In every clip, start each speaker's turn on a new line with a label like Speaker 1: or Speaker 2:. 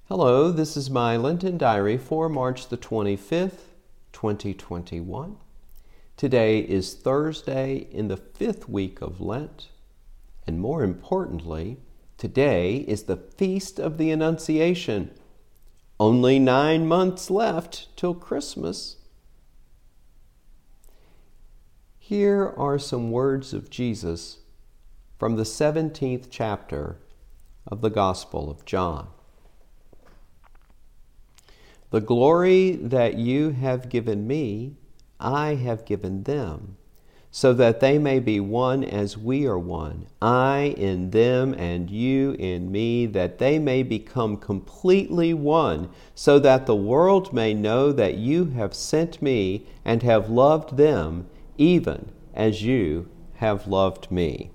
Speaker 1: Hello, this is my Lenten Diary for March the 25th, 2021. Today is Thursday in the 5th week of Lent, and more importantly, today is the Feast of the Annunciation. Only 9 months left till Christmas. Here are some words of Jesus from the 17th chapter of the Gospel of John. The glory that you have given me, I have given them, so that they may be one as we are one, I in them and you in me, that they may become completely one, so that the world may know that you have sent me and have loved them, even as you have loved me.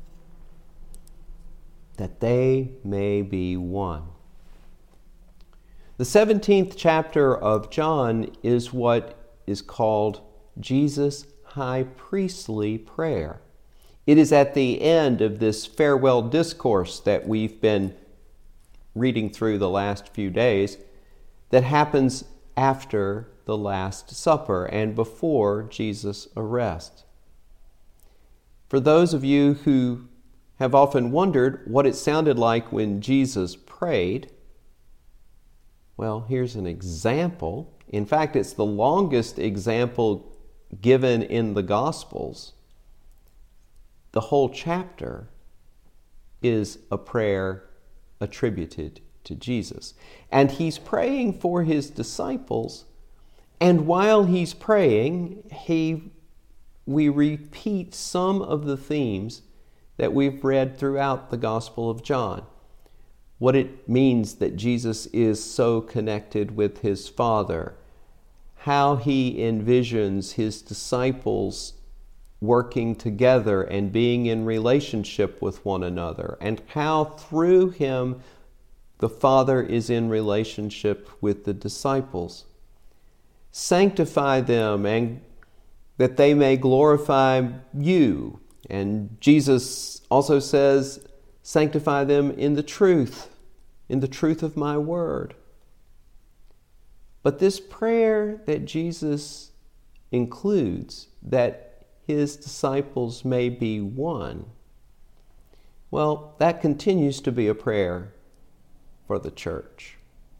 Speaker 1: That they may be one. The 17th chapter of John is what is called Jesus' high priestly prayer. It is at the end of this farewell discourse that we've been reading through the last few days that happens after the Last Supper and before Jesus' arrest. For those of you who have often wondered what it sounded like when Jesus prayed, well, here's an example. In fact, it's the longest example given in the Gospels. The whole chapter is a prayer attributed to Jesus. And he's praying for his disciples, and while he's praying, we repeat some of the themes that we've read throughout the Gospel of John. What it means that Jesus is so connected with his Father, how he envisions his disciples working together and being in relationship with one another, and how through him the Father is in relationship with the disciples. Sanctify them and that they may glorify you. And Jesus also says, sanctify them in the truth of my word. But this prayer that Jesus includes, that his disciples may be one, well, that continues to be a prayer for the church.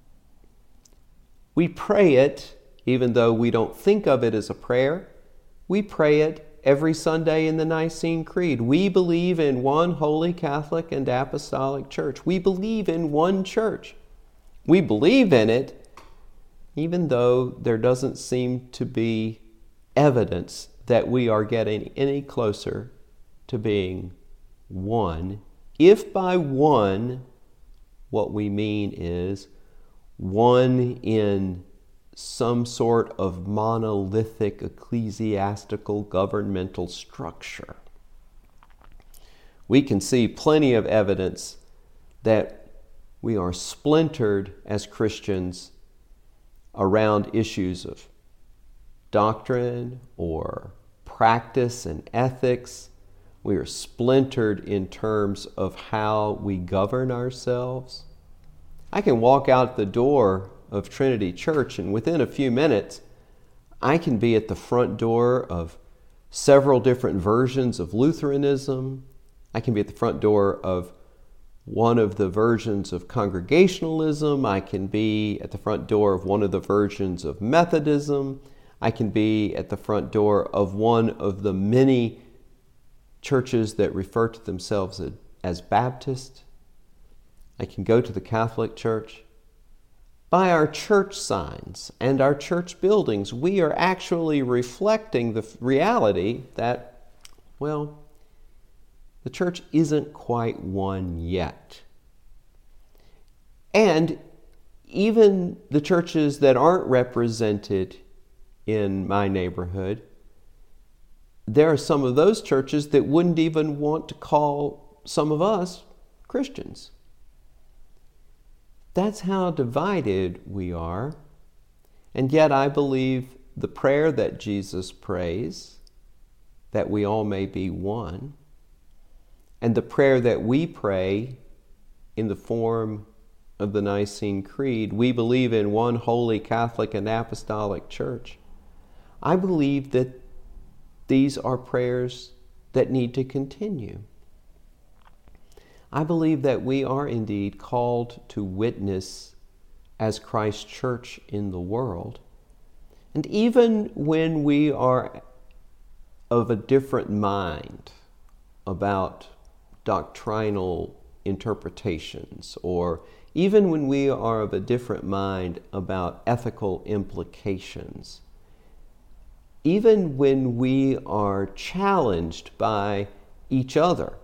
Speaker 1: We pray it, even though we don't think of it as a prayer. We pray it every Sunday in the Nicene Creed. We believe in one holy Catholic and Apostolic Church. We believe in one church. We believe in it, even though there doesn't seem to be evidence that we are getting any closer to being one. If by one, what we mean is one in some sort of monolithic ecclesiastical governmental structure. We can see plenty of evidence that we are splintered as Christians around issues of doctrine or practice and ethics. We are splintered in terms of how we govern ourselves. I can walk out the door of Trinity Church, and within a few minutes, I can be at the front door of several different versions of Lutheranism. I can be at the front door of one of the versions of Congregationalism. I can be at the front door of one of the versions of Methodism. I can be at the front door of one of the many churches that refer to themselves as Baptist. I can go to the Catholic Church. By our church signs and our church buildings, we are actually reflecting the reality that, well, the church isn't quite one yet. And even the churches that aren't represented in my neighborhood, there are some of those churches that wouldn't even want to call some of us Christians. That's how divided we are. And yet I believe the prayer that Jesus prays, that we all may be one, and the prayer that we pray in the form of the Nicene Creed, we believe in one holy Catholic and Apostolic Church, I believe that these are prayers that need to continue. I believe that we are indeed called to witness as Christ's church in the world. And even when we are of a different mind about doctrinal interpretations, or even when we are of a different mind about ethical implications, even when we are challenged by each other,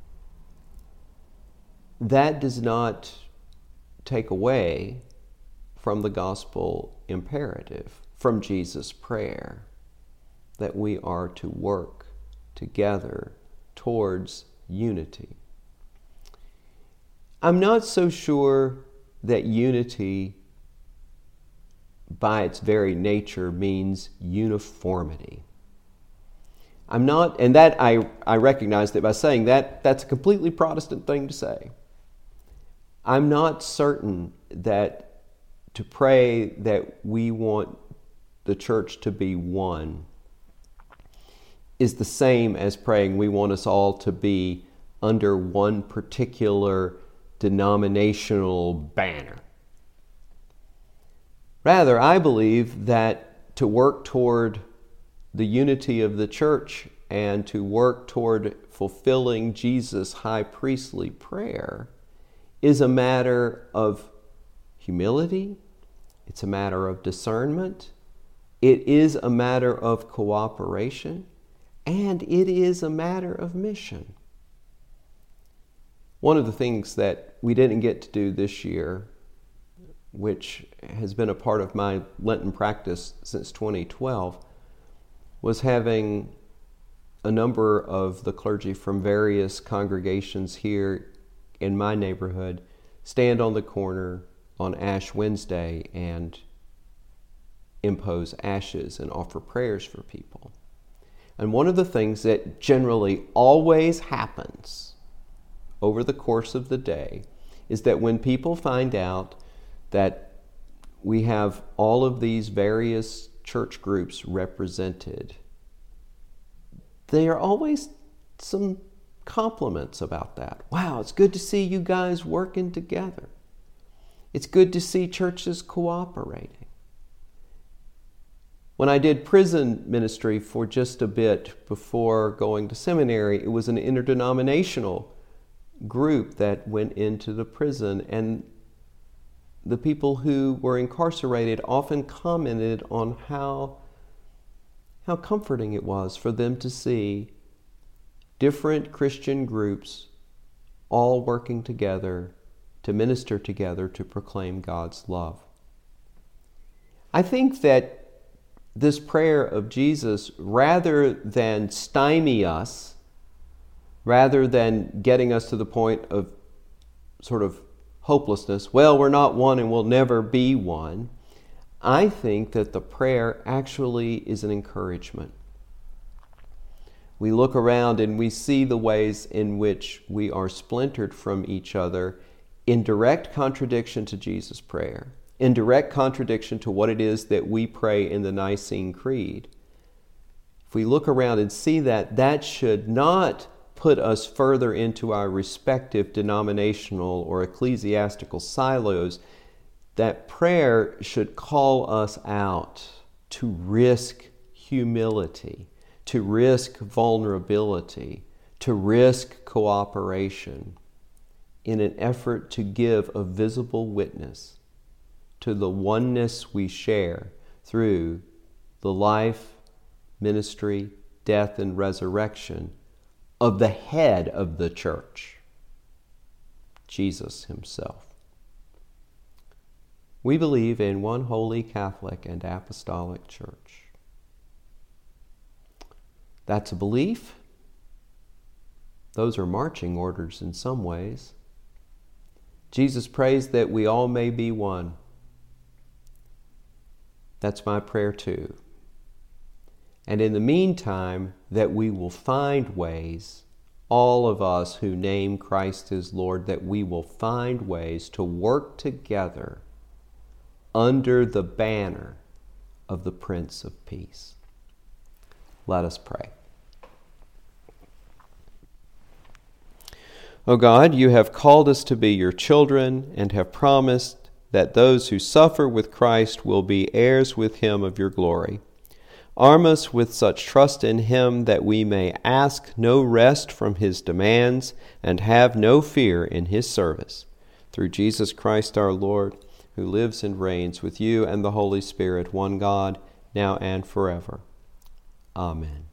Speaker 1: that does not take away from the gospel imperative, from Jesus' prayer, that we are to work together towards unity. I'm not so sure that unity by its very nature means uniformity. I'm not, and that I recognize that by saying that, that's a completely Protestant thing to say. I'm not certain that to pray that we want the church to be one is the same as praying we want us all to be under one particular denominational banner. Rather, I believe that to work toward the unity of the church and to work toward fulfilling Jesus' high priestly prayer is a matter of humility, it's a matter of discernment, it is a matter of cooperation, and it is a matter of mission. One of the things that we didn't get to do this year, which has been a part of my Lenten practice since 2012, was having a number of the clergy from various congregations here in my neighborhood stand on the corner on Ash Wednesday and impose ashes and offer prayers for people. And one of the things that generally always happens over the course of the day is that when people find out that we have all of these various church groups represented, there are always some compliments about that. Wow, it's good to see you guys working together. It's good to see churches cooperating. When I did prison ministry for just a bit before going to seminary, it was an interdenominational group that went into the prison, and the people who were incarcerated often commented on how comforting it was for them to see different Christian groups all working together to minister together to proclaim God's love. I think that this prayer of Jesus, rather than stymie us, rather than getting us to the point of sort of hopelessness, well, we're not one and we'll never be one, I think that the prayer actually is an encouragement. We look around and we see the ways in which we are splintered from each other in direct contradiction to Jesus' prayer, in direct contradiction to what it is that we pray in the Nicene Creed. If we look around and see that, that should not put us further into our respective denominational or ecclesiastical silos. That prayer should call us out to risk humility, to risk vulnerability, to risk cooperation in an effort to give a visible witness to the oneness we share through the life, ministry, death, and resurrection of the head of the church, Jesus himself. We believe in one holy Catholic and Apostolic Church. That's a belief. Those are marching orders in some ways. Jesus prays that we all may be one. That's my prayer too. And in the meantime, that we will find ways all of us who name Christ as Lord, that we will find ways to work together under the banner of the Prince of Peace. Let us pray. O God, you have called us to be your children and have promised that those who suffer with Christ will be heirs with him of your glory. Arm us with such trust in him that we may ask no rest from his demands and have no fear in his service. Through Jesus Christ our Lord, who lives and reigns with you and the Holy Spirit, one God, now and forever. Amen.